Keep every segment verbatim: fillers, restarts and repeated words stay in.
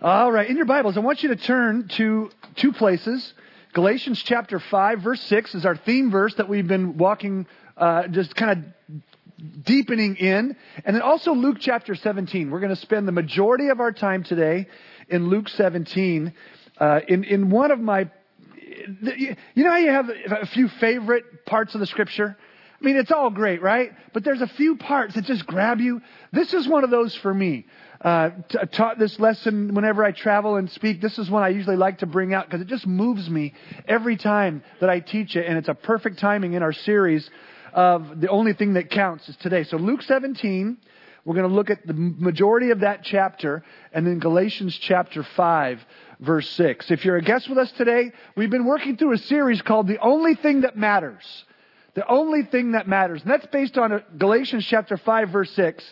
All right, in your Bibles, I want you to turn to two places. Galatians chapter five, verse six is our theme verse that we've been walking, uh, just kind of deepening in. And then also Luke chapter seventeen. We're going to spend the majority of our time today in Luke seventeen. Uh, in, in one of my, you know how you have a few favorite parts of the Scripture? I mean, it's all great, right? But there's a few parts that just grab you. This is one of those for me. Uh, t- taught this lesson whenever I travel and speak. This is one I usually like to bring out because it just moves me every time that I teach it. And it's a perfect timing in our series of the only thing that counts is today. So Luke seventeen, we're going to look at the majority of that chapter, and then Galatians chapter five, verse six. If you're a guest with us today, we've been working through a series called The Only Thing That Matters. The Only Thing That Matters. And that's based on Galatians chapter five, verse six.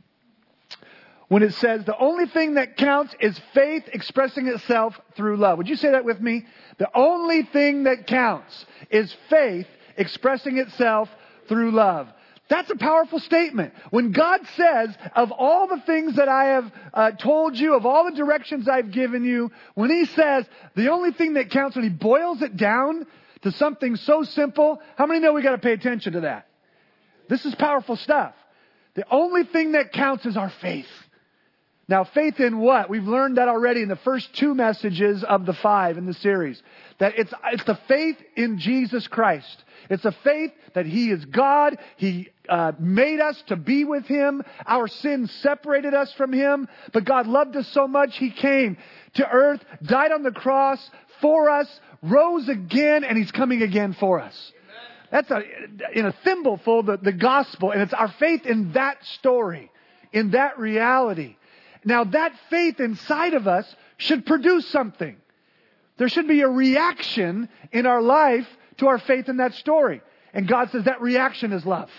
When it says, the only thing that counts is faith expressing itself through love. Would you say that with me? The only thing that counts is faith expressing itself through love. That's a powerful statement. When God says, of all the things that I have uh, told you, of all the directions I've given you, when He says, the only thing that counts, when He boils it down to something so simple, how many know we got to pay attention to that? This is powerful stuff. The only thing that counts is our faith. Now, faith in what? We've learned that already in the first two messages of the five in the series. That it's, it's the faith in Jesus Christ. It's a faith that He is God. He uh, made us to be with Him. Our sins separated us from Him. But God loved us so much, He came to earth, died on the cross for us, rose again, and He's coming again for us. That's a, in a thimbleful, the, the gospel. And it's our faith in that story, in that reality. Now, that faith inside of us should produce something. There should be a reaction in our life to our faith in that story. And God says that reaction is love.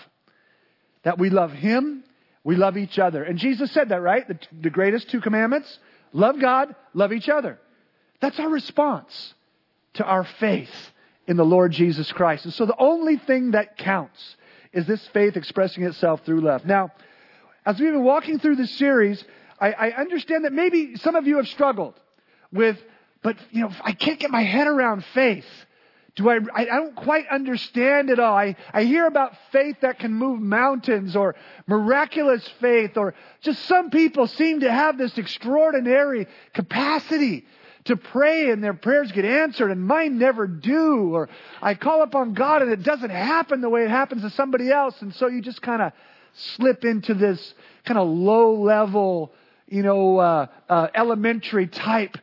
That we love Him, we love each other. And Jesus said that, right? The, the greatest two commandments, love God, love each other. That's our response to our faith in the Lord Jesus Christ. And so the only thing that counts is this faith expressing itself through love. Now, as we've been walking through this series, I, I understand that maybe some of you have struggled with, but you know, I can't get my head around faith. Do I, I, I don't quite understand it all. I, I hear about faith that can move mountains or miraculous faith, or just some people seem to have this extraordinary capacity to pray and their prayers get answered and mine never do. Or I call upon God and it doesn't happen the way it happens to somebody else. And so you just kind of slip into this kind of low level, you know, uh, uh, elementary type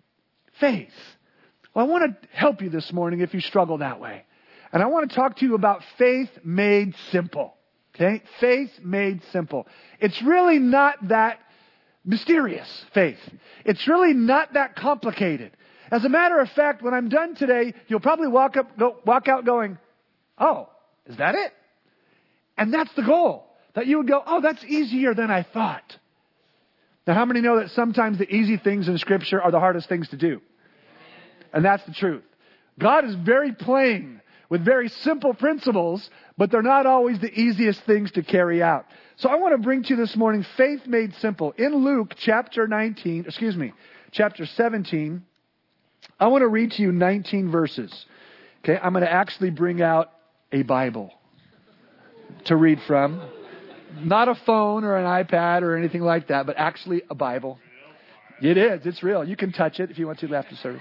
faith. Well, I want to help you this morning if you struggle that way. And I want to talk to you about faith made simple. Okay? Faith made simple. It's really not that mysterious, faith. It's really not that complicated. As a matter of fact, when I'm done today, you'll probably walk up, go, walk out going, oh, is that it? And that's the goal. That you would go, oh, that's easier than I thought. Now, how many know that sometimes the easy things in Scripture are the hardest things to do? And that's the truth. God is very plain with very simple principles, but they're not always the easiest things to carry out. So I want to bring to you this morning faith made simple. In Luke chapter nineteen, excuse me, chapter seventeen, I want to read to you nineteen verses. Okay, I'm going to actually bring out a Bible to read from. Not a phone or an iPad or anything like that, but actually a Bible. It is. It's real. You can touch it if you want to after service.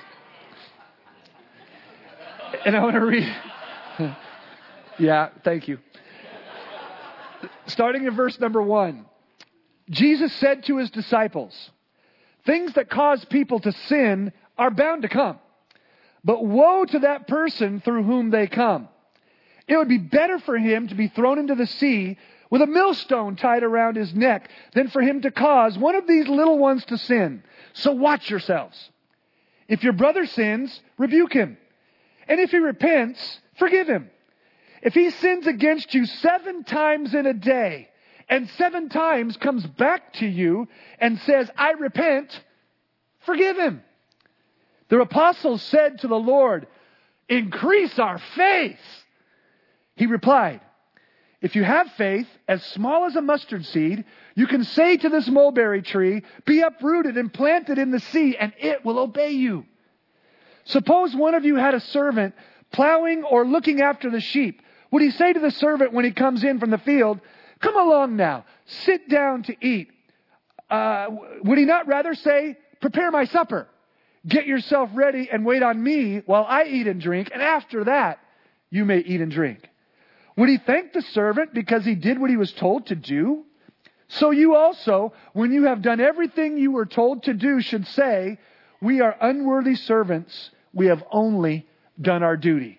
And I want to read. Yeah, thank you. Starting in verse number one. Jesus said to His disciples, things that cause people to sin are bound to come. But woe to that person through whom they come. It would be better for him to be thrown into the sea with a millstone tied around his neck than for him to cause one of these little ones to sin. So watch yourselves. If your brother sins, rebuke him. And if he repents, forgive him. If he sins against you seven times in a day and seven times comes back to you and says, I repent, forgive him. The apostles said to the Lord, increase our faith. He replied, If you have faith as small as a mustard seed, you can say to this mulberry tree, be uprooted and planted in the sea, and it will obey you. Suppose one of you had a servant plowing or looking after the sheep. Would he say to the servant when he comes in from the field, come along now, sit down to eat? Uh, would he not rather say, prepare my supper, get yourself ready and wait on me while I eat and drink, and after that you may eat and drink? Would he thank the servant because he did what he was told to do? So you also, when you have done everything you were told to do, should say, we are unworthy servants. We have only done our duty.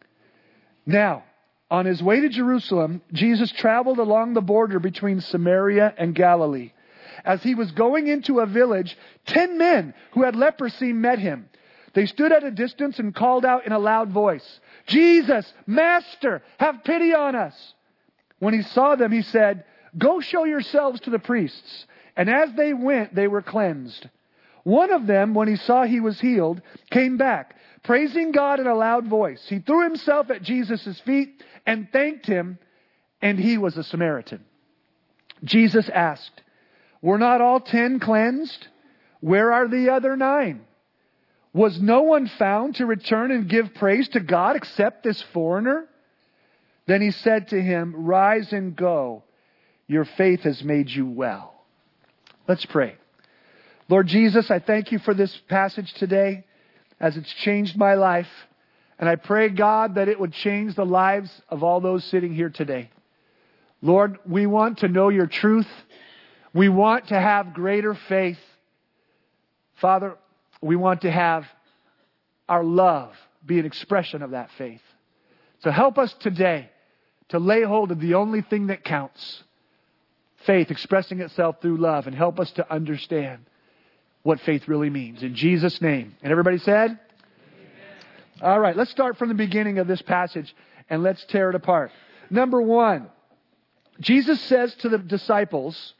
Now, on his way to Jerusalem, Jesus traveled along the border between Samaria and Galilee. As he was going into a village, ten men who had leprosy met him. They stood at a distance and called out in a loud voice, Jesus, Master, have pity on us. When he saw them, he said, go show yourselves to the priests. And as they went, they were cleansed. One of them, when he saw he was healed, came back, praising God in a loud voice. He threw himself at Jesus' feet and thanked him, and he was a Samaritan. Jesus asked, were not all ten cleansed? Where are the other nine? Was no one found to return and give praise to God except this foreigner? Then he said to him, rise and go. Your faith has made you well. Let's pray. Lord Jesus, I thank you for this passage today as it's changed my life. And I pray, God, that it would change the lives of all those sitting here today. Lord, we want to know your truth. We want to have greater faith. Father, we want to have our love be an expression of that faith. So help us today to lay hold of the only thing that counts. Faith expressing itself through love, and help us to understand what faith really means. In Jesus' name. And everybody said? Amen. All right, let's start from the beginning of this passage and let's tear it apart. Number one, Jesus says to the disciples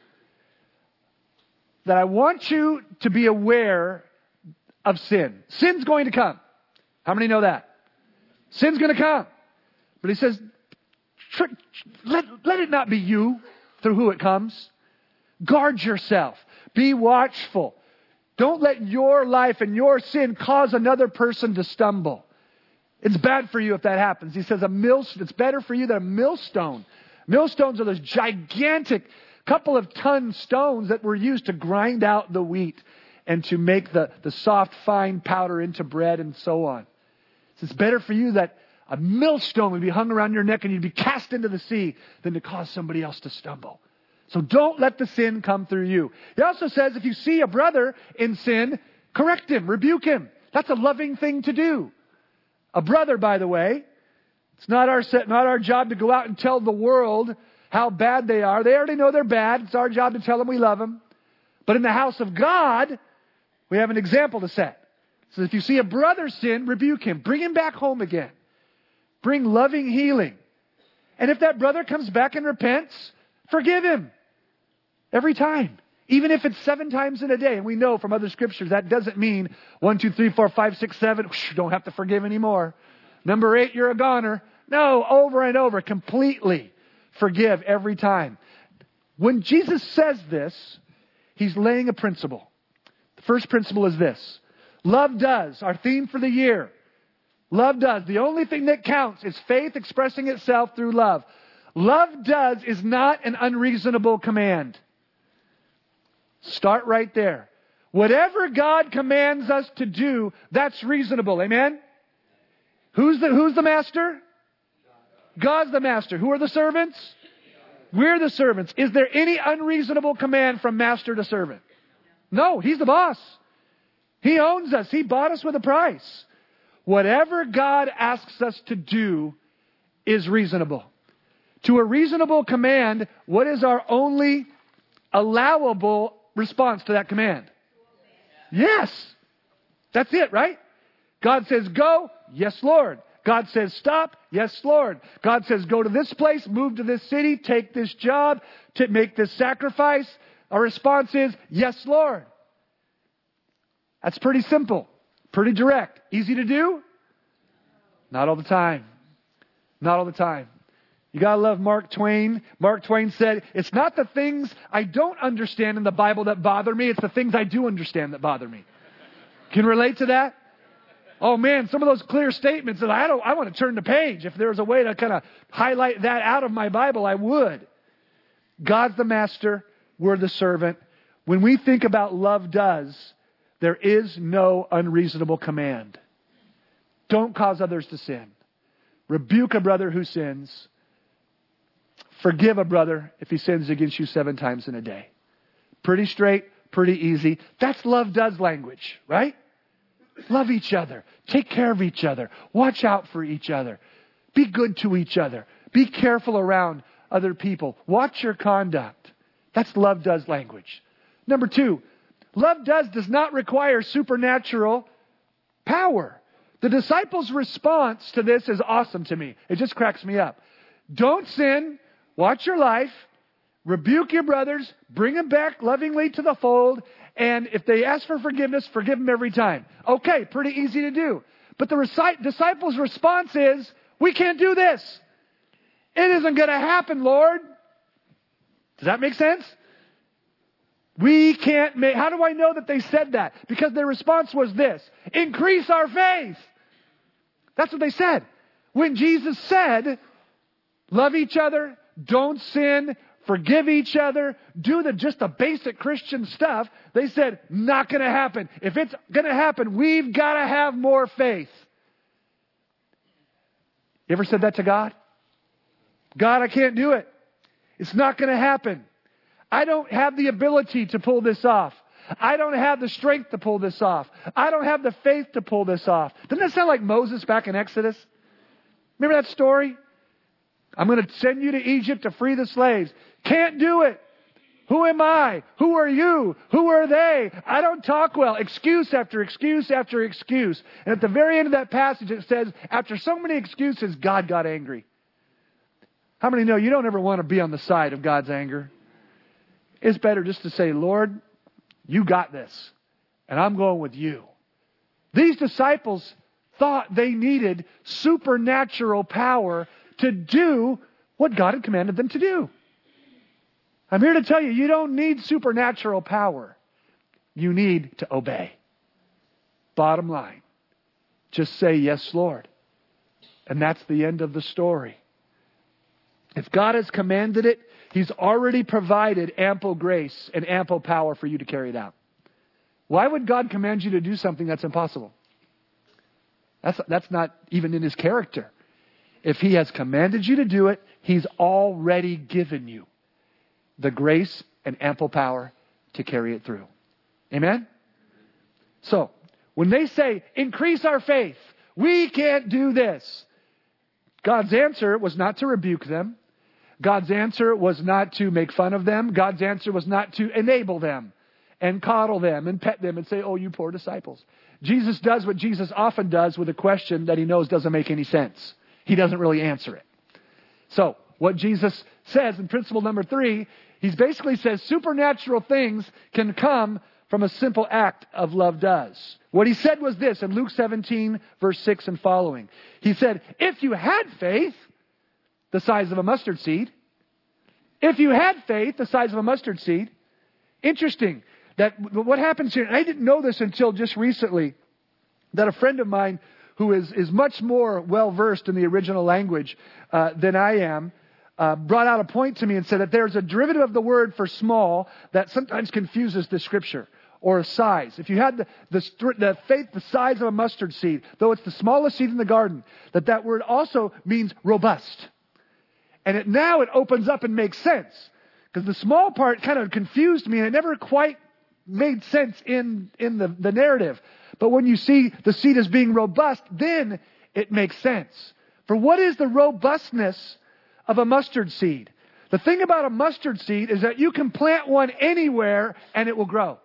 that I want you to be aware of sin. Sin's going to come. How many know that? Sin's going to come. But he says, let, let it not be you through who it comes. Guard yourself. Be watchful. Don't let your life and your sin cause another person to stumble. It's bad for you if that happens. He says a mill, it's better for you than a millstone. Millstones are those gigantic couple of ton stones that were used to grind out the wheat and to make the, the soft, fine powder into bread and so on. So it's better for you that a millstone would be hung around your neck and you'd be cast into the sea than to cause somebody else to stumble. So don't let the sin come through you. He also says if you see a brother in sin, correct him, rebuke him. That's a loving thing to do. A brother, by the way, it's not our set, not our job to go out and tell the world how bad they are. They already know they're bad. It's our job to tell them we love them. But in the house of God, we have an example to set. So if you see a brother sin, rebuke him. Bring him back home again. Bring loving healing. And if that brother comes back and repents, forgive him. Every time. Even if it's seven times in a day. And we know from other scriptures that doesn't mean one, two, three, four, five, six, seven. Whoosh, don't have to forgive anymore. Number eight, you're a goner. No, over and over. Completely forgive every time. When Jesus says this, he's laying a principle. The first principle is this. Love does. Our theme for the year. Love does. The only thing that counts is faith expressing itself through love. Love does is not an unreasonable command. Start right there. Whatever God commands us to do, that's reasonable. Amen? Who's the, who's the master? God's the master. Who are the servants? We're the servants. Is there any unreasonable command from master to servant? No, he's the boss. He owns us. He bought us with a price. Whatever God asks us to do is reasonable. To a reasonable command, what is our only allowable response to that command? Yes. That's it, right? God says go. Yes, Lord. God says stop. Yes, Lord. God says go to this place, move to this city, take this job, to make this sacrifice. Our response is yes, Lord. That's pretty simple. Pretty direct. Easy to do? Not all the time. Not all the time. You got to love Mark Twain. Mark Twain said, it's not the things I don't understand in the Bible that bother me. It's the things I do understand that bother me. Can you relate to that? Oh man, some of those clear statements that I don't, I want to turn the page. If there was a way to kind of highlight that out of my Bible, I would. God's the master. We're the servant. When we think about love does, there is no unreasonable command. Don't cause others to sin. Rebuke a brother who sins. Forgive a brother if he sins against you seven times in a day. Pretty straight, pretty easy. That's love does language, right? Love each other. Take care of each other. Watch out for each other. Be good to each other. Be careful around other people. Watch your conduct. That's love does language. Number two, love does does not require supernatural power. The disciples' response to this is awesome to me. It just cracks me up. Don't sin. Watch your life. Rebuke your brothers. Bring them back lovingly to the fold. And if they ask for forgiveness, forgive them every time. Okay, pretty easy to do. But the reci- disciples' response is, we can't do this. It isn't going to happen, Lord. Does that make sense? We can't make... How do I know that they said that? Because their response was this. Increase our faith. That's what they said. When Jesus said, love each other, don't sin, forgive each other, do the just the basic Christian stuff, they said, not going to happen. If it's going to happen, we've got to have more faith. You ever said that to God? God, I can't do it. It's not going to happen. I don't have the ability to pull this off. I don't have the strength to pull this off. I don't have the faith to pull this off. Doesn't that sound like Moses back in Exodus? Remember that story? I'm going to send you to Egypt to free the slaves. Can't do it. Who am I? Who are you? Who are they? I don't talk well. Excuse after excuse after excuse. And at the very end of that passage it says, after so many excuses, God got angry. How many know you don't ever want to be on the side of God's anger? It's better just to say, Lord, you got this. And I'm going with you. These disciples thought they needed supernatural power to do what God had commanded them to do. I'm here to tell you, you don't need supernatural power. You need to obey. Bottom line. Just say, yes, Lord. And that's the end of the story. If God has commanded it, He's already provided ample grace and ample power for you to carry it out. Why would God command you to do something that's impossible? That's, that's not even in His character. If He has commanded you to do it, He's already given you the grace and ample power to carry it through. Amen? So, when they say, increase our faith, we can't do this. God's answer was not to rebuke them. God's answer was not to make fun of them. God's answer was not to enable them and coddle them and pet them and say, oh, you poor disciples. Jesus does what Jesus often does with a question that He knows doesn't make any sense. He doesn't really answer it. So, what Jesus says in principle number three, He basically says supernatural things can come from a simple act of love does. What He said was this in Luke seventeen, verse six and following. He said, if you had faith the size of a mustard seed, if you had faith the size of a mustard seed, interesting that what happens here, and I didn't know this until just recently, that a friend of mine who is, is much more well-versed in the original language uh, than I am, uh, brought out a point to me and said that there's a derivative of the word for small that sometimes confuses the scripture, or a size. If you had the, the, the faith the size of a mustard seed, though it's the smallest seed in the garden, that that word also means robust. And it, now it opens up and makes sense. Because the small part kind of confused me and it never quite made sense in, in the, the narrative. But when you see the seed as being robust, then it makes sense. For what is the robustness of a mustard seed? The thing about a mustard seed is that you can plant one anywhere and it will grow.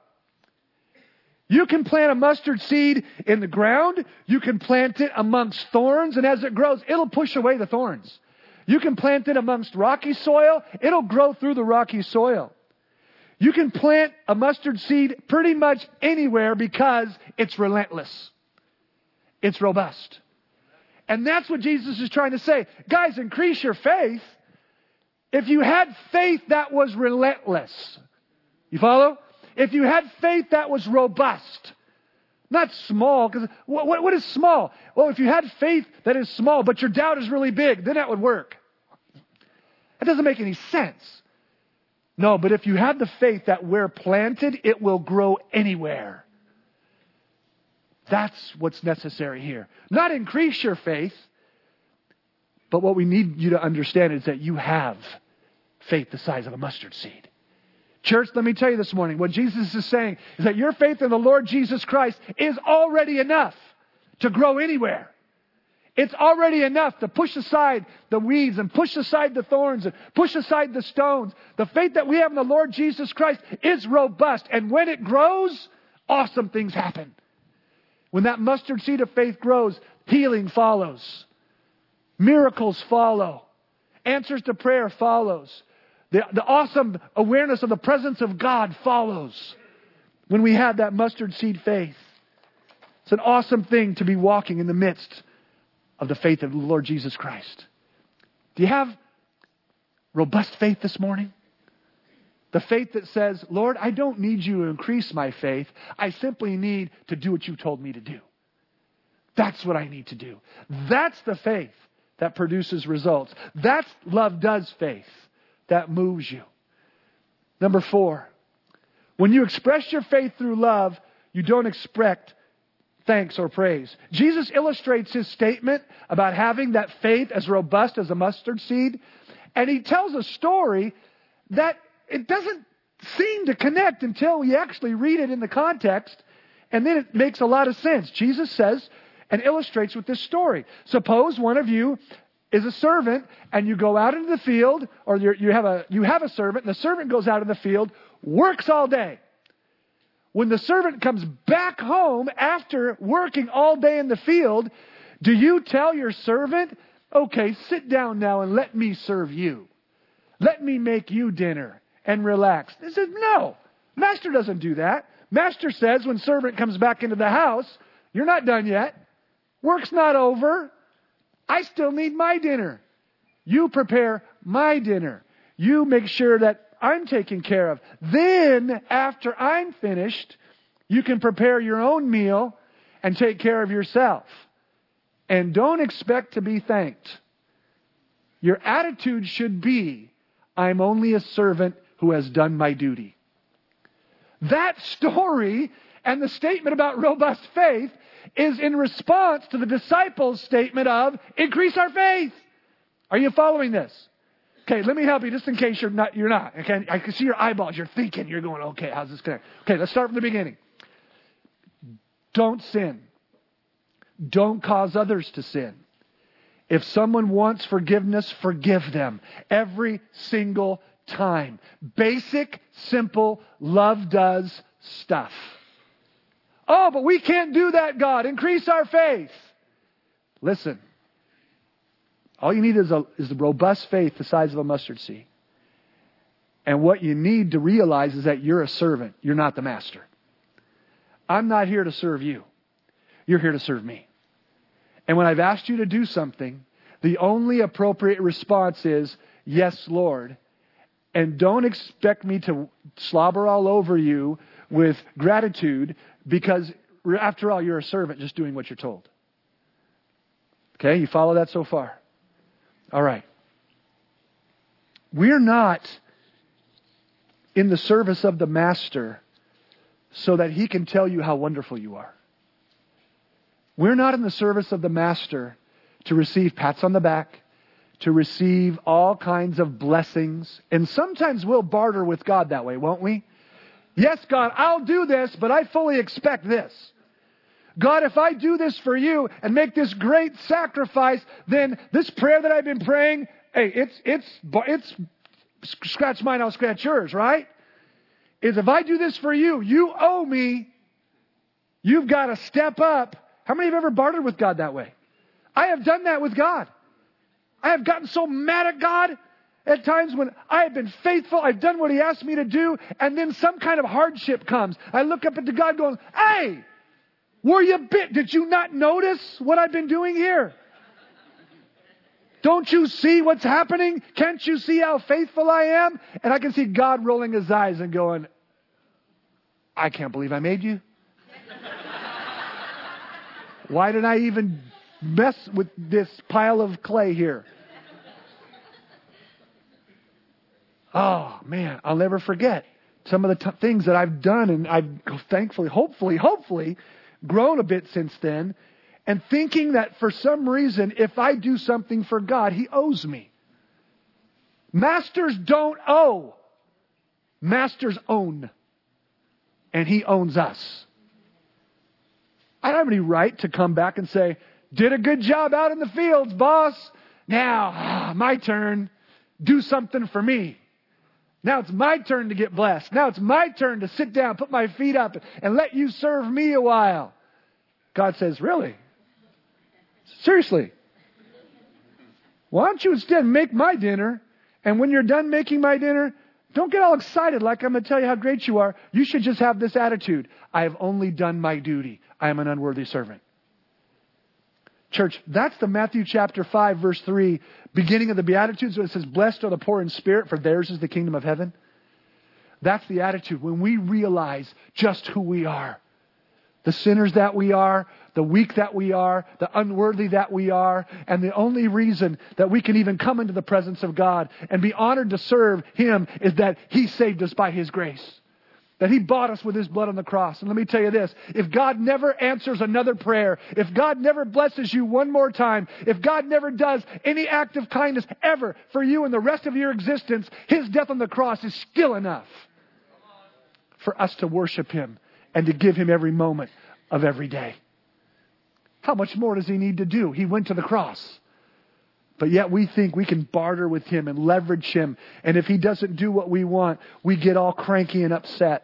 You can plant a mustard seed in the ground. You can plant it amongst thorns. And as it grows, it'll push away the thorns. You can plant it amongst rocky soil. It'll grow through the rocky soil. You can plant a mustard seed pretty much anywhere because it's relentless. It's robust. And that's what Jesus is trying to say. Guys, increase your faith. If you had faith that was relentless, you follow? If you had faith that was robust, not small, because what, what, what is small? Well, if you had faith that is small, but your doubt is really big, then that would work. That doesn't make any sense. No, but if you have the faith that where planted, it will grow anywhere. That's what's necessary here. Not increase your faith, but what we need you to understand is that you have faith the size of a mustard seed. Church, let me tell you this morning, what Jesus is saying is that your faith in the Lord Jesus Christ is already enough to grow anywhere. It's already enough to push aside the weeds and push aside the thorns and push aside the stones. The faith that we have in the Lord Jesus Christ is robust. And when it grows, awesome things happen. When that mustard seed of faith grows, healing follows. Miracles follow. Answers to prayer follows. The, the awesome awareness of the presence of God follows when we have that mustard seed faith. It's an awesome thing to be walking in the midst of the faith of the Lord Jesus Christ. Do you have robust faith this morning? The faith that says, Lord, I don't need you to increase my faith. I simply need to do what you told me to do. That's what I need to do. That's the faith that produces results. That's love does faith that moves you. Number four, when you express your faith through love, you don't expect thanks or praise. Jesus illustrates his statement about having that faith as robust as a mustard seed, and he tells a story that it doesn't seem to connect until we actually read it in the context, and then it makes a lot of sense. Jesus says and illustrates with this story. Suppose one of you is a servant, and you go out into the field, or you're, you have a you have a servant, and the servant goes out in the field, works all day. When the servant comes back home after working all day in the field, do you tell your servant, okay, sit down now and let me serve you. Let me make you dinner and relax. He says, no, Master doesn't do that. Master says when servant comes back into the house, you're not done yet. Work's not over. I still need my dinner. You prepare my dinner. You make sure that I'm taken care of. Then, after I'm finished, you can prepare your own meal and take care of yourself. And don't expect to be thanked. Your attitude should be, I'm only a servant who has done my duty. That story and the statement about robust faith is in response to the disciples' statement of increase our faith. Are you following this? Okay, let me help you just in case you're not. You're not. Okay, I can see your eyeballs. You're thinking. You're going, okay, how's this connect? Okay, let's start from the beginning. Don't sin. Don't cause others to sin. If someone wants forgiveness, forgive them every single time. Basic, simple, love does stuff. Oh, but we can't do that, God. Increase our faith. Listen. All you need is a, is a robust faith the size of a mustard seed. And what you need to realize is that you're a servant. You're not the master. I'm not here to serve you. You're here to serve me. And when I've asked you to do something, the only appropriate response is, yes, Lord. And don't expect me to slobber all over you with gratitude, because after all, you're a servant just doing what you're told. Okay, you follow that so far? All right. We're not in the service of the master so that he can tell you how wonderful you are. We're not in the service of the master to receive pats on the back, to receive all kinds of blessings. And sometimes we'll barter with God that way, won't we? Yes, God, I'll do this, but I fully expect this. God, if I do this for you and make this great sacrifice, then this prayer that I've been praying, hey, it's, it's, it's, scratch mine, I'll scratch yours, right? Is if I do this for you, you owe me. You've got to step up. How many have ever bartered with God that way? I have done that with God. I have gotten so mad at God at times when I have been faithful, I've done what He asked me to do, and then some kind of hardship comes. I look up at the God going, hey, were you bit? Did you not notice what I've been doing here? Don't you see what's happening? Can't you see how faithful I am? And I can see God rolling his eyes and going, I can't believe I made you. Why did I even mess with this pile of clay here? Oh, man, I'll never forget some of the t- things that I've done, and I've thankfully, hopefully, hopefully grown a bit since then, and thinking that for some reason, if I do something for God, He owes me. Masters don't owe. Masters own. And He owns us. I don't have any right to come back and say, did a good job out in the fields, boss. Now, ah, my turn. Do something for me. Now it's my turn to get blessed. Now it's my turn to sit down, put my feet up, and let you serve me a while. God says, really? Seriously? Why don't you instead make my dinner, and when you're done making my dinner, don't get all excited like I'm going to tell you how great you are. You should just have this attitude. I have only done my duty. I am an unworthy servant. Church, that's the Matthew chapter five, verse three, beginning of the Beatitudes, where it says, blessed are the poor in spirit, for theirs is the kingdom of heaven. That's the attitude when we realize just who we are. The sinners that we are, the weak that we are, the unworthy that we are, and the only reason that we can even come into the presence of God and be honored to serve Him is that He saved us by His grace. That He bought us with His blood on the cross. And let me tell you this, if God never answers another prayer, if God never blesses you one more time, if God never does any act of kindness ever for you in the rest of your existence, His death on the cross is still enough for us to worship Him and to give Him every moment of every day. How much more does He need to do? He went to the cross. But yet we think we can barter with Him and leverage Him. And if He doesn't do what we want, we get all cranky and upset.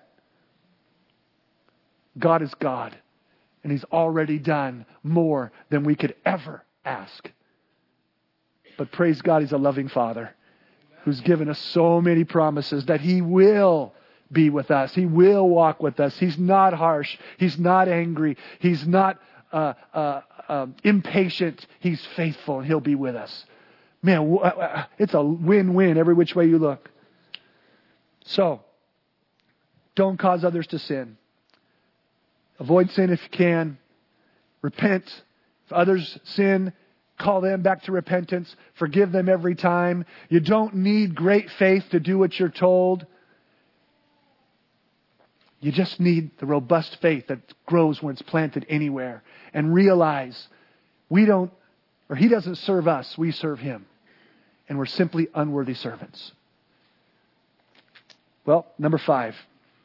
God is God. And He's already done more than we could ever ask. But praise God, He's a loving Father who's given us so many promises that He will be with us. He will walk with us. He's not harsh. He's not angry. He's not uh, uh, uh, impatient. He's faithful, and He'll be with us. Man, it's a win-win every which way you look. So, don't cause others to sin. Avoid sin if you can. Repent. If others sin, call them back to repentance. Forgive them every time. You don't need great faith to do what you're told. You just need the robust faith that grows when it's planted anywhere. And realize we don't, or He doesn't serve us, we serve Him. And we're simply unworthy servants. Well, number five.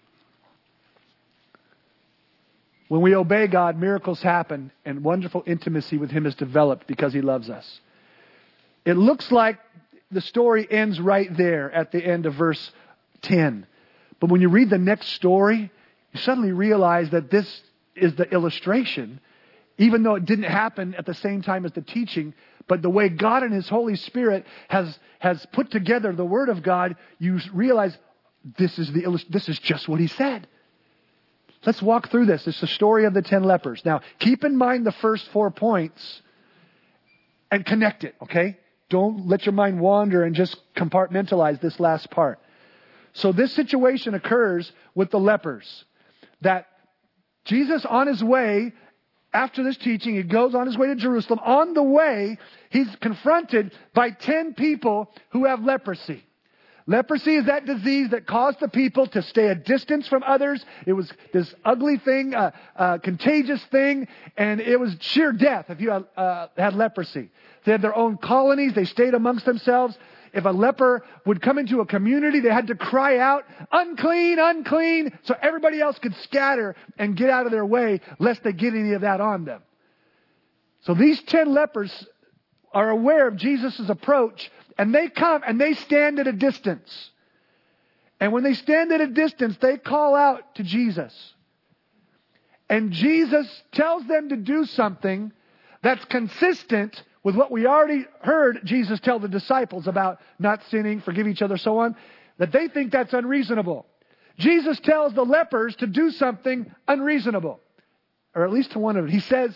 When we obey God, miracles happen and wonderful intimacy with Him is developed because He loves us. It looks like the story ends right there at the end of verse ten. But when you read the next story, you suddenly realize that this is the illustration, even though it didn't happen at the same time as the teaching, but the way God and His Holy Spirit has, has put together the Word of God, you realize this is the this is just what He said. Let's walk through this. It's the story of the ten lepers. Now, keep in mind the first four points and connect it, okay? Don't let your mind wander and just compartmentalize this last part. So this situation occurs with the lepers. That Jesus on His way, after this teaching, He goes on His way to Jerusalem. On the way, He's confronted by ten people who have leprosy. Leprosy is that disease that caused the people to stay a distance from others. It was this ugly thing, uh, uh, contagious thing, and it was sheer death if you had, uh, had leprosy. They had their own colonies. They stayed amongst themselves. If a leper would come into a community, they had to cry out, unclean, unclean, so everybody else could scatter and get out of their way lest they get any of that on them. So these ten lepers are aware of Jesus' approach, and they come and they stand at a distance. And when they stand at a distance, they call out to Jesus. And Jesus tells them to do something that's consistent with what we already heard Jesus tell the disciples about not sinning, forgive each other, so on, that they think that's unreasonable. Jesus tells the lepers to do something unreasonable, or at least to one of them. He says,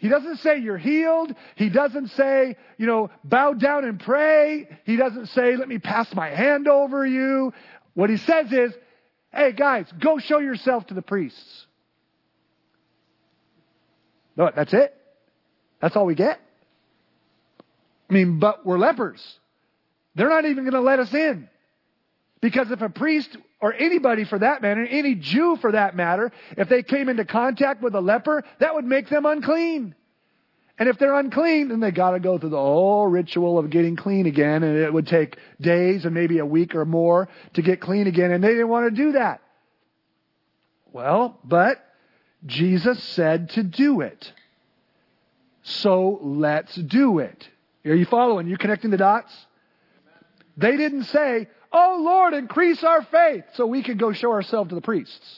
He doesn't say you're healed. He doesn't say, you know, bow down and pray. He doesn't say, let me pass my hand over you. What he says is, hey guys, go show yourself to the priests. No, that's it. That's all we get. I mean, but we're lepers. They're not even going to let us in. Because if a priest, or anybody for that matter, any Jew for that matter, if they came into contact with a leper, that would make them unclean. And if they're unclean, then they got to go through the whole ritual of getting clean again. And it would take days and maybe a week or more to get clean again. And they didn't want to do that. Well, but Jesus said to do it. So let's do it. Are you following? You connecting the dots? They didn't say, oh Lord, increase our faith so we can go show ourselves to the priests.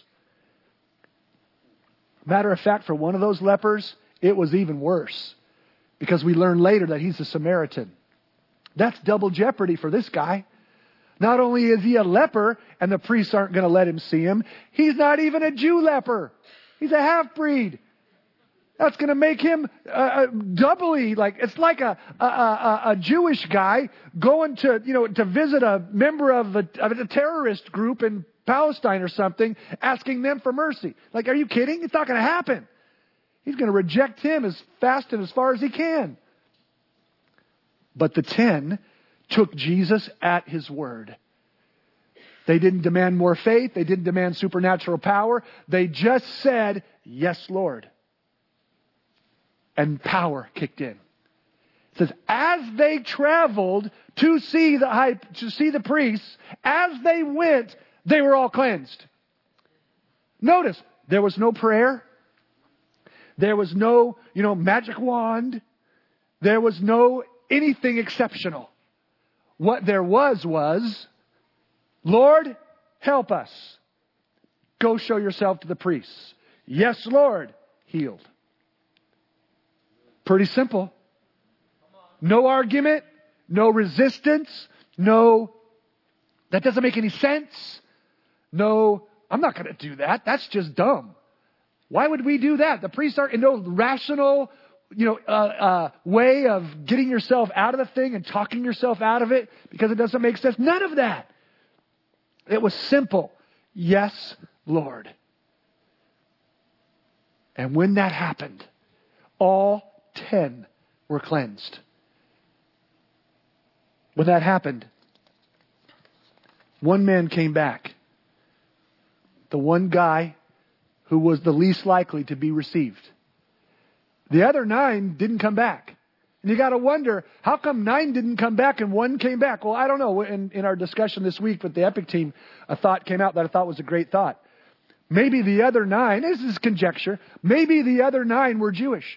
Matter of fact, for one of those lepers, it was even worse. Because we learn later that he's a Samaritan. That's double jeopardy for this guy. Not only is he a leper and the priests aren't going to let him see him, he's not even a Jew leper. He's a half-breed. That's going to make him uh, doubly like, it's like a, a, a, a Jewish guy going to, you know, to visit a member of a, of a terrorist group in Palestine or something, asking them for mercy. Like, are you kidding? It's not going to happen. He's going to reject him as fast and as far as he can. But the ten took Jesus at his word. They didn't demand more faith. They didn't demand supernatural power. They just said, yes, Lord. And power kicked in. It says, as they traveled to see the high, to see the priests, as they went, they were all cleansed. Notice, there was no prayer. There was no, you know, magic wand. There was no anything exceptional. What there was was, Lord, help us. Go show yourself to the priests. Yes, Lord, healed. Pretty simple. No argument, no resistance, no, that doesn't make any sense. No, I'm not going to do that. That's just dumb. Why would we do that? The priests aren't in no rational, you know, uh, uh, way of getting yourself out of the thing and talking yourself out of it because it doesn't make sense. None of that. It was simple. Yes, Lord. And when that happened, all ten were cleansed. When that happened, one man came back. The one guy who was the least likely to be received. The other nine didn't come back. And you got to wonder, how come nine didn't come back and one came back? Well, I don't know. In, in our discussion this week with the Epic team, a thought came out that I thought was a great thought. Maybe the other nine, this is conjecture, maybe the other nine were Jewish.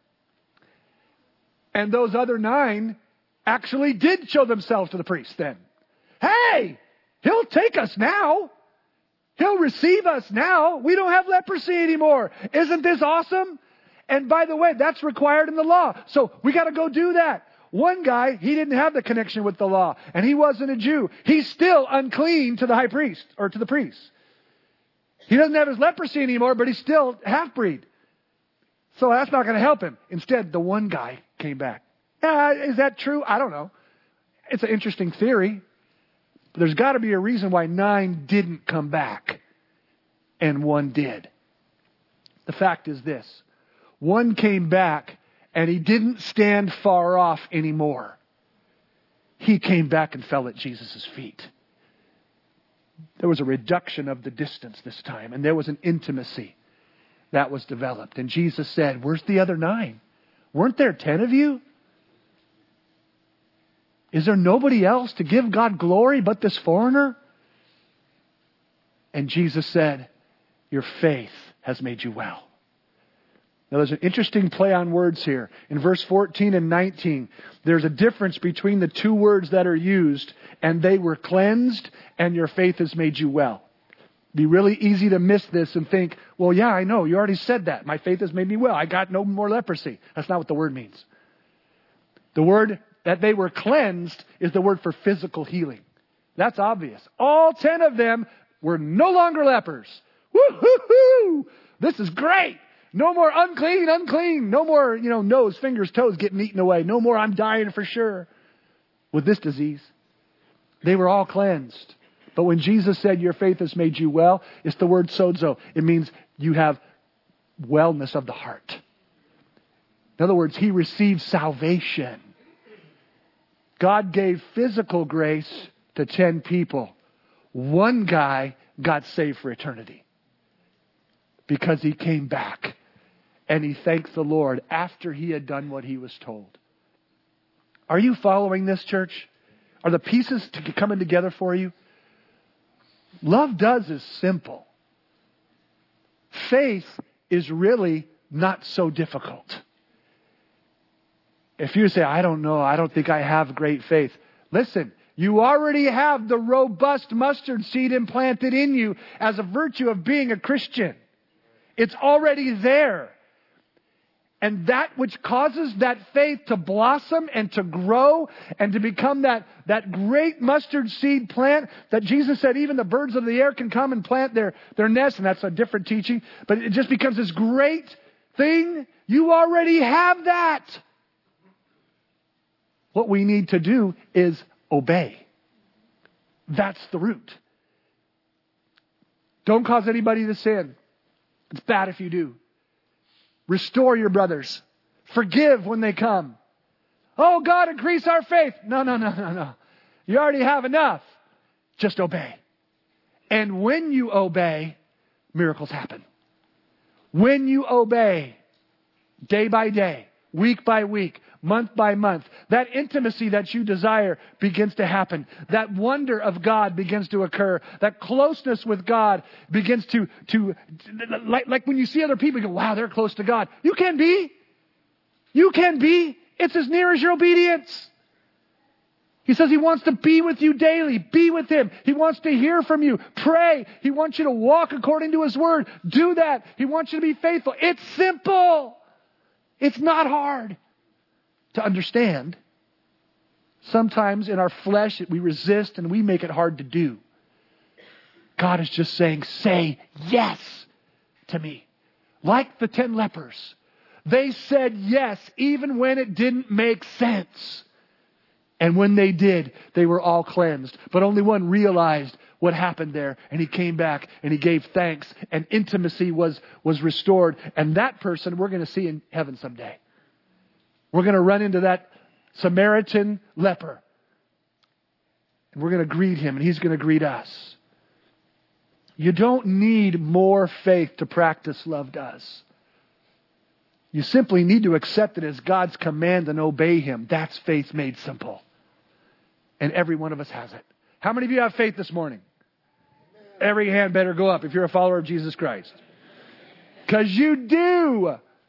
And those other nine actually did show themselves to the priest then. Hey, he'll take us now. He'll receive us now. We don't have leprosy anymore. Isn't this awesome? And by the way, that's required in the law. So we got to go do that. One guy, he didn't have the connection with the law. And he wasn't a Jew. He's still unclean to the high priest or to the priest. He doesn't have his leprosy anymore, but he's still half-breed. So that's not going to help him. Instead, the one guy came back. Uh, is that true? I don't know. It's an interesting theory. But there's got to be a reason why nine didn't come back and one did. The fact is this. One came back and he didn't stand far off anymore. He came back and fell at Jesus' feet. There was a reduction of the distance this time, and there was an intimacy that was developed. And Jesus said, where's the other nine? Weren't there ten of you? Is there nobody else to give God glory but this foreigner? And Jesus said, your faith has made you well. Now there's an interesting play on words here. In verse fourteen and nineteen, there's a difference between the two words that are used, and they were cleansed and your faith has made you well. It'd be really easy to miss this and think, well, yeah, I know. You already said that. My faith has made me well. I got no more leprosy. That's not what the word means. The word that they were cleansed is the word for physical healing. That's obvious. All ten of them were no longer lepers. Woo-hoo-hoo! This is great. No more unclean, unclean. No more, you know, nose, fingers, toes getting eaten away. No more I'm dying for sure with this disease. They were all cleansed. But when Jesus said your faith has made you well, it's the word sozo. It means you have wellness of the heart. In other words, he received salvation. God gave physical grace to ten people. One guy got saved for eternity because he came back and he thanked the Lord after he had done what he was told. Are you following this, church? Are the pieces to coming together for you? Love does is simple. Faith is really not so difficult. If you say, I don't know, I don't think I have great faith. Listen, you already have the robust mustard seed implanted in you as a virtue of being a Christian. It's already there. And that which causes that faith to blossom and to grow and to become that, that great mustard seed plant that Jesus said even the birds of the air can come and plant their, their nest. And that's a different teaching. But it just becomes this great thing. You already have that. What we need to do is obey. That's the root. Don't cause anybody to sin. It's bad if you do. Restore your brothers. Forgive when they come. Oh, God, increase our faith. No, no, no, no, no. You already have enough. Just obey. And when you obey, miracles happen. When you obey, day by day, week by week, month by month, that intimacy that you desire begins to happen. That wonder of God begins to occur. That closeness with God begins to, to like, like when you see other people, you go, wow, they're close to God. You can be. You can be. It's as near as your obedience. He says he wants to be with you daily. Be with him. He wants to hear from you. Pray. He wants you to walk according to his word. Do that. He wants you to be faithful. It's simple. It's not hard to understand. Sometimes in our flesh we resist and we make it hard to do. God is just saying, say yes to me. Like the ten lepers. They said yes even when it didn't make sense. And when they did, they were all cleansed. But only one realized what happened there. And he came back and he gave thanks. And intimacy was, was restored. And that person we're going to see in heaven someday. We're going to run into that Samaritan leper. And we're going to greet him and he's going to greet us. You don't need more faith to practice love does. You simply need to accept it as God's command and obey him. That's faith made simple. And every one of us has it. How many of you have faith this morning? Every hand better go up if you're a follower of Jesus Christ. Because you do.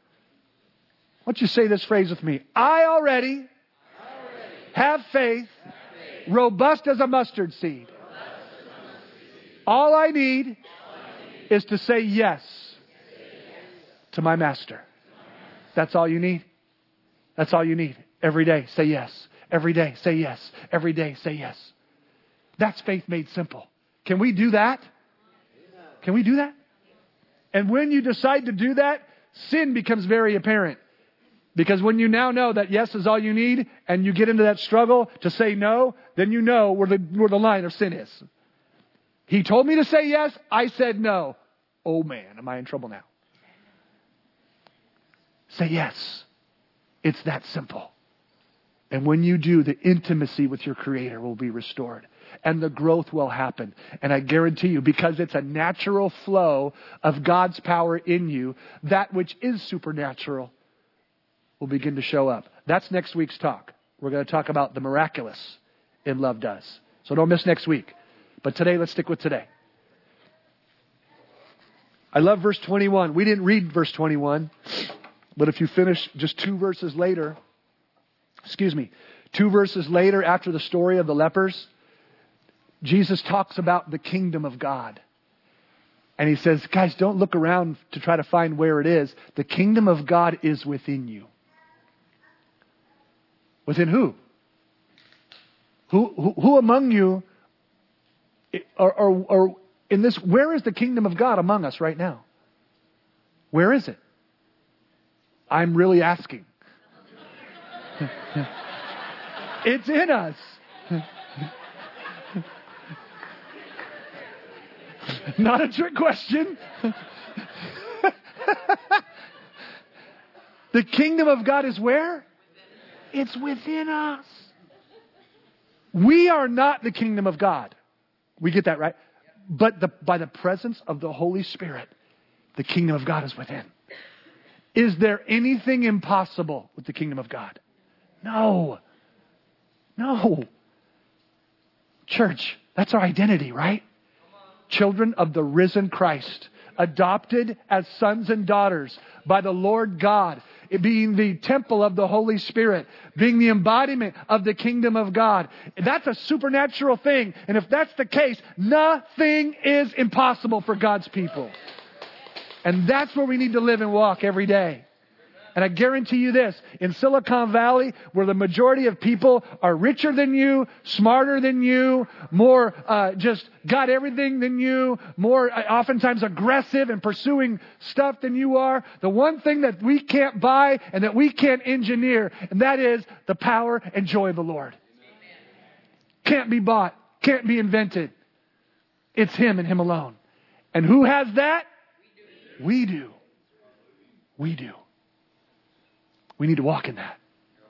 Why don't you say this phrase with me? I already, I already have, faith, have faith, robust as a mustard seed. A mustard seed. All I need, All I need is to say yes, say yes to my master. That's all you need. That's all you need. Every day, say yes. Every day, say yes. Every day, say yes. That's faith made simple. Can we do that? Can we do that? And when you decide to do that, sin becomes very apparent. Because when you now know that yes is all you need, and you get into that struggle to say no, then you know where the, where the line of sin is. He told me to say yes, I said no. Oh man, am I in trouble now? Say yes. It's that simple. And when you do, the intimacy with your Creator will be restored. And the growth will happen. And I guarantee you, because it's a natural flow of God's power in you, that which is supernatural will begin to show up. That's next week's talk. We're going to talk about the miraculous in love does. So don't miss next week. But today, let's stick with today. I love verse twenty-one. We didn't read verse twenty-one. But if you finish just two verses later, excuse me, two verses later after the story of the lepers, Jesus talks about the kingdom of God. And he says, guys, don't look around to try to find where it is. The kingdom of God is within you. Within who? Who, who, who among you, or, or, or in this, where is the kingdom of God among us right now? Where is it? I'm really asking. It's in us. Not a trick question. The kingdom of God is where? It's within us. We are not the kingdom of God. We get that, right? But the, by the presence of the Holy Spirit, the kingdom of God is within. Is there anything impossible with the kingdom of God? No. No. Church, that's our identity, right? Children of the risen Christ, adopted as sons and daughters by the Lord God, it being the temple of the Holy Spirit, being the embodiment of the kingdom of God. That's a supernatural thing. And if that's the case, nothing is impossible for God's people. And that's where we need to live and walk every day. And I guarantee you this, in Silicon Valley, where the majority of people are richer than you, smarter than you, more uh, just got everything than you, more uh, oftentimes aggressive and pursuing stuff than you are, the one thing that we can't buy and that we can't engineer, and that is the power and joy of the Lord. Can't be bought, can't be invented. It's Him and Him alone. And who has that? We do. We do. We need to walk in that.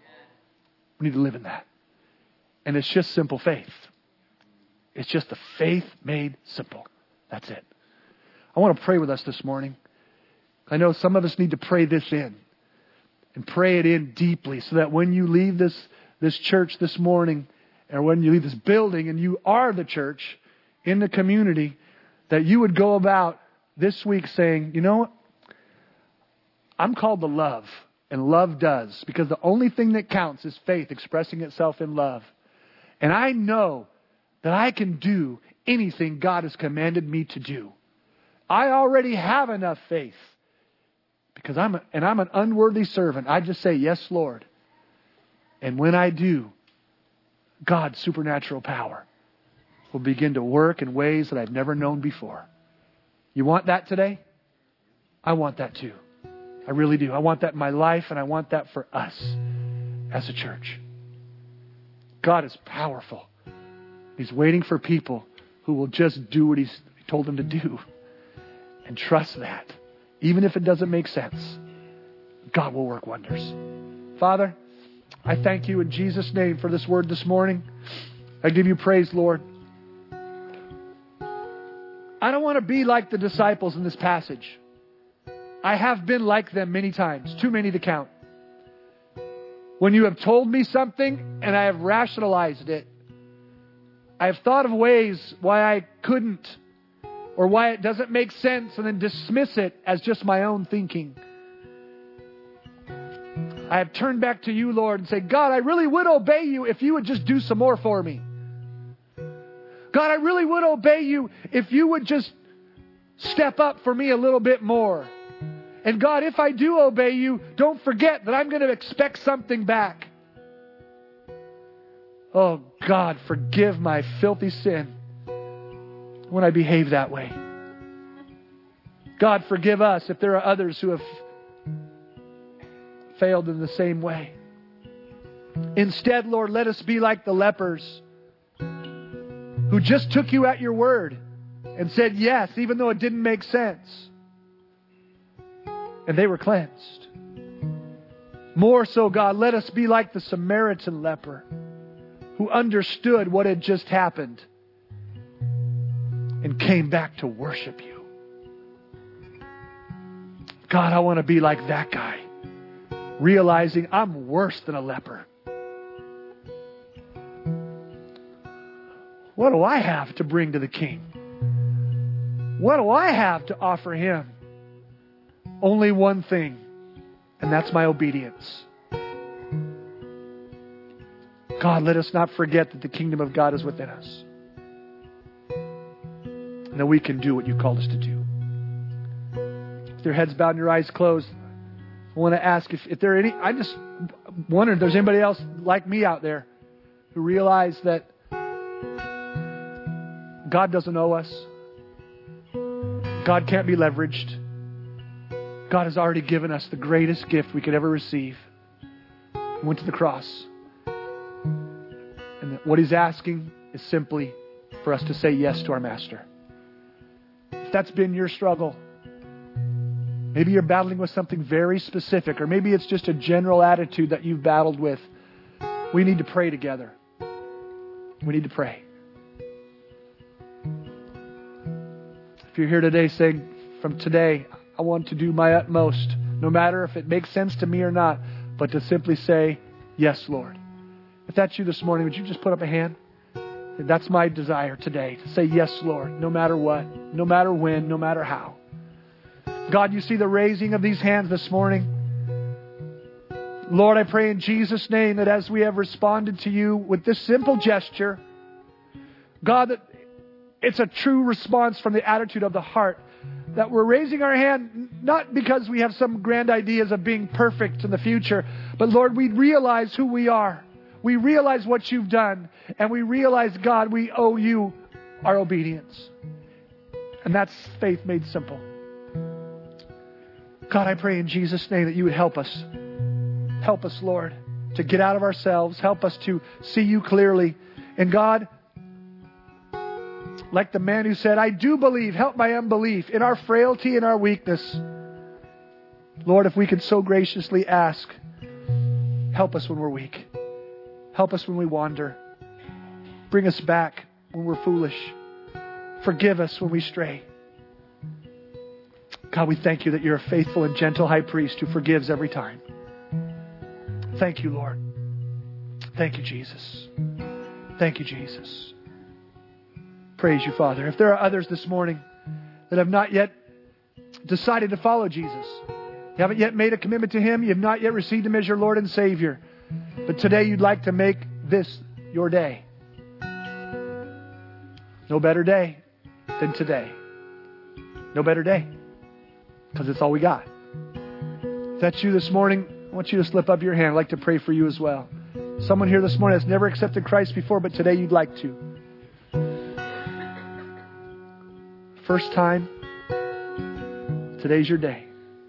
We need to live in that. And it's just simple faith. It's just the faith made simple. That's it. I want to pray with us this morning. I know some of us need to pray this in. And pray it in deeply so that when you leave this, this church this morning, or when you leave this building and you are the church in the community, that you would go about this week saying, you know what? I'm called to love. And love does. Because the only thing that counts is faith expressing itself in love. And I know that I can do anything God has commanded me to do. I already have enough faith. Because I'm a, and I'm an unworthy servant. I just say, yes, Lord. And when I do, God's supernatural power will begin to work in ways that I've never known before. You want that today? I want that too. I really do. I want that in my life, and I want that for us as a church. God is powerful. He's waiting for people who will just do what He's told them to do. And trust that. Even if it doesn't make sense, God will work wonders. Father, I thank You in Jesus' name for this word this morning. I give You praise, Lord. I don't want to be like the disciples in this passage. I have been like them many times, too many to count. When You have told me something and I have rationalized it, I have thought of ways why I couldn't or why it doesn't make sense and then dismiss it as just my own thinking. I have turned back to You, Lord, and said, God, I really would obey You if You would just do some more for me. God, I really would obey You if You would just step up for me a little bit more. And God, if I do obey You, don't forget that I'm going to expect something back. Oh God, forgive my filthy sin when I behave that way. God, forgive us if there are others who have failed in the same way. Instead, Lord, let us be like the lepers who just took You at Your word and said yes, even though it didn't make sense. And they were cleansed. More so, God, let us be like the Samaritan leper who understood what had just happened and came back to worship You. God, I want to be like that guy, realizing I'm worse than a leper. What do I have to bring to the King? What do I have to offer Him? Only one thing, and that's my obedience. God, let us not forget that the kingdom of God is within us. And that we can do what You called us to do. With your heads bowed and your eyes closed, I want to ask if, if there are any, I just wonder if there's anybody else like me out there who realize that God doesn't owe us. God can't be leveraged. God has already given us the greatest gift we could ever receive. He went to the cross. And what He's asking is simply for us to say yes to our Master. If that's been your struggle, maybe you're battling with something very specific, or maybe it's just a general attitude that you've battled with, we need to pray together. We need to pray. If you're here today saying, from today, I want to do my utmost, no matter if it makes sense to me or not, but to simply say, yes, Lord. If that's you this morning, would you just put up a hand? That's my desire today, to say, yes, Lord, no matter what, no matter when, no matter how. God, you see the raising of these hands this morning. Lord, I pray in Jesus' name that as we have responded to you with this simple gesture, God, that it's a true response from the attitude of the heart, that we're raising our hand not because we have some grand ideas of being perfect in the future, but Lord, we realize who we are. We realize what you've done, and we realize, God, we owe you our obedience. And that's faith made simple. God, I pray in Jesus' name that you would help us. Help us, Lord, to get out of ourselves. Help us to see you clearly. And God, like the man who said, I do believe, help my unbelief in our frailty and our weakness. Lord, if we could so graciously ask, help us when we're weak. Help us when we wander. Bring us back when we're foolish. Forgive us when we stray. God, we thank you that you're a faithful and gentle high priest who forgives every time. Thank you, Lord. Thank you, Jesus. Thank you, Jesus. Praise you, Father. If there are others this morning that have not yet decided to follow Jesus, you haven't yet made a commitment to Him, you have not yet received Him as your Lord and Savior, but today you'd like to make this your day. No better day than today. No better day, because it's all we got. If that's you this morning, I want you to slip up your hand. I'd like to pray for you as well. Someone here this morning has never accepted Christ before, but today you'd like to. First time, today's your day.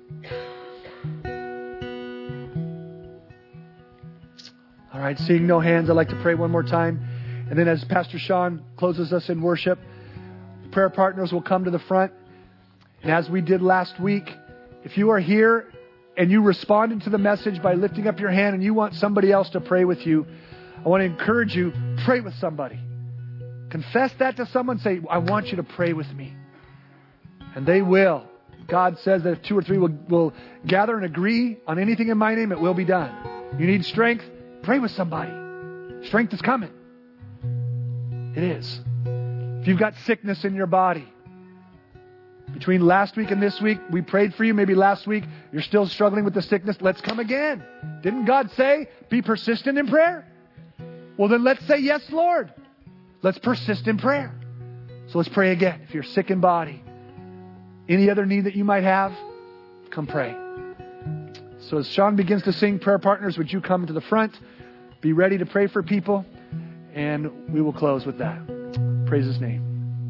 All right, seeing no hands, I'd like to pray one more time. And then as Pastor Sean closes us in worship, the prayer partners will come to the front. And as we did last week, if you are here and you responded to the message by lifting up your hand and you want somebody else to pray with you, I want to encourage you, pray with somebody. Confess that to someone. Say, I want you to pray with me. And they will. God says that if two or three will, will gather and agree on anything in my name, it will be done. You need strength? Pray with somebody. Strength is coming. It is. If you've got sickness in your body, between last week and this week, we prayed for you. Maybe last week you're still struggling with the sickness. Let's come again. Didn't God say, be persistent in prayer? Well, then let's say, yes, Lord. Let's persist in prayer. So let's pray again. If you're sick in body, any other need that you might have, come pray. So as Sean begins to sing, prayer partners, would you come to the front? Be ready to pray for people. And we will close with that. Praise His name.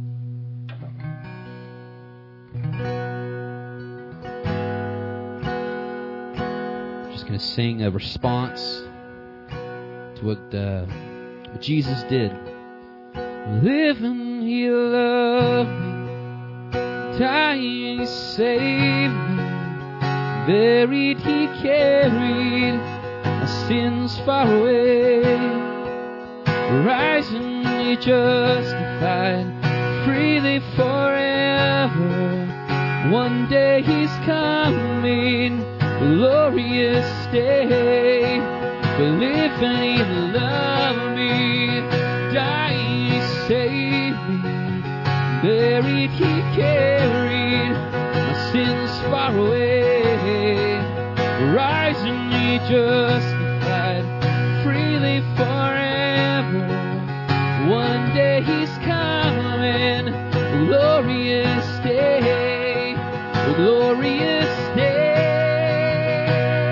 Just going to sing a response to what, uh, what Jesus did. Living, He loved me. Dying, He saved me. Buried, He carried my sins far away. Rising, He justified freely forever. One day He's coming, glorious day. Living, He loved me. Dying, He saved me. Buried, He carried my sins far away. Rising, He justified freely forever. One day He's coming, glorious day, glorious day,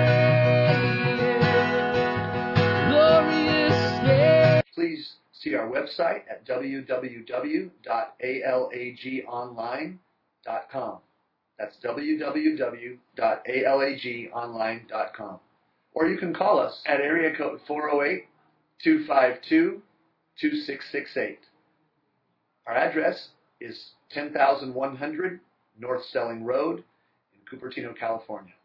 glorious day. Please see our website at w w w dot a l a g online dot com. That's w w w dot a lag online dot com. Or you can call us at area code four oh eight, two five two, two six six eight. Our address is ten thousand one hundred North Stelling Road in Cupertino, California.